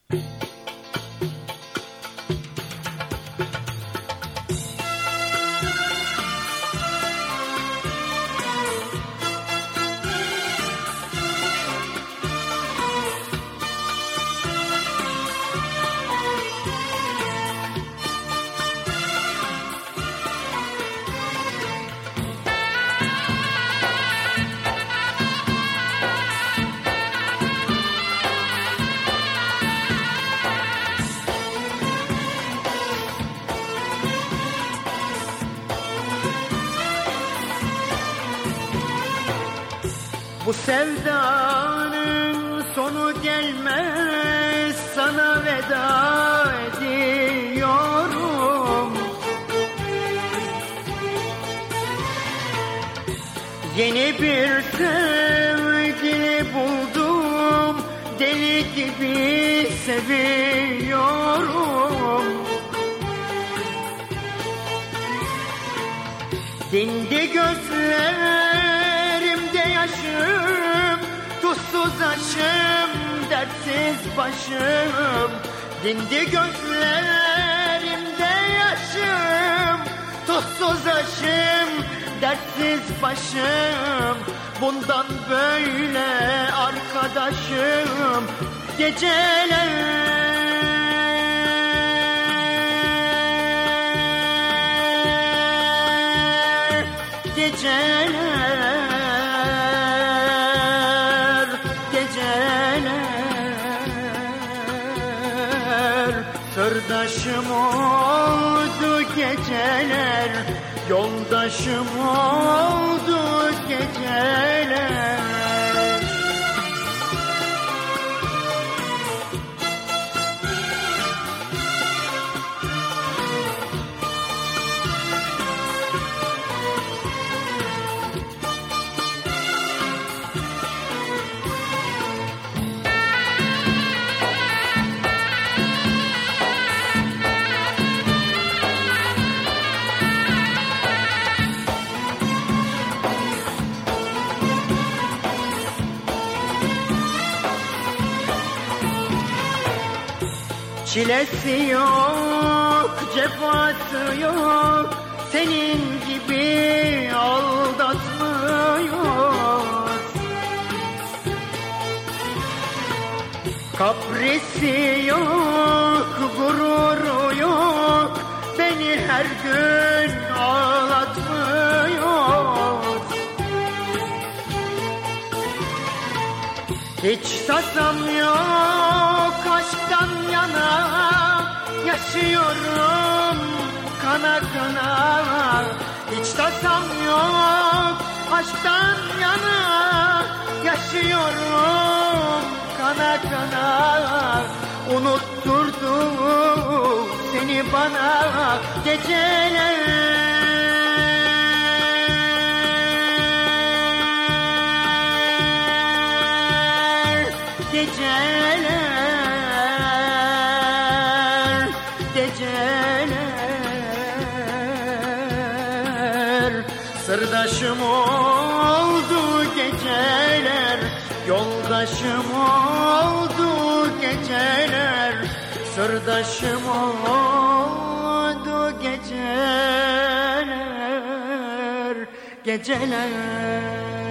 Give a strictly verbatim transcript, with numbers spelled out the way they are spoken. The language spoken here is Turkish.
Bu sevdanın sonu gelmez, sana veda ediyorum. Yeni bir sevgili buldum, deli gibi seviyorum. Dindi gözlerimde yaşım, tuzsuz aşım, dertsiz başım. Dindi gözlerimde yaşım, tuzsuz aşım, dertsiz başım. Bundan böyle arkadaşım, geceler Geceler, geceler, sırdaşım oldu geceler, yoldaşım oldu geceler. Çilesi yok, cefası yok, senin gibi aldatmıyor. Kaprisi yok, gururu yok, beni her gün ağlatmıyor. Hiç tasam yok aşktan yana, yaşıyorum kana kana. Hiç tasam yok aşktan yana, yaşıyorum kana kana. Unutturdu seni bana geceler. Geceler, geceler, sırdaşım oldu geceler, yoldaşım oldu geceler, sırdaşım oldu geceler, geceler.